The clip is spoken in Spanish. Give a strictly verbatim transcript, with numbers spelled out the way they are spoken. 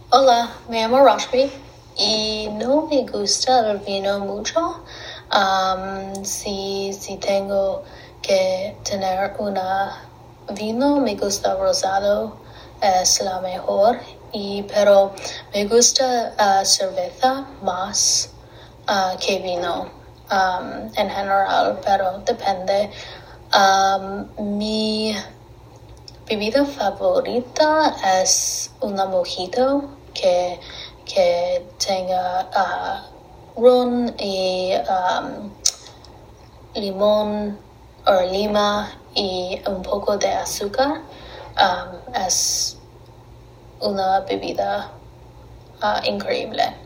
Hola, me llamo Rashmi y no me gusta el vino mucho. Um, si, si tengo que tener una vino, me gusta rosado, es la mejor. Y, pero me gusta uh, cerveza más uh, que vino um, en general, pero depende. Um, mi bebida favorita es una mojito que, que tenga uh, ron y um, limón o lima y un poco de azúcar. Um, es una bebida uh, increíble.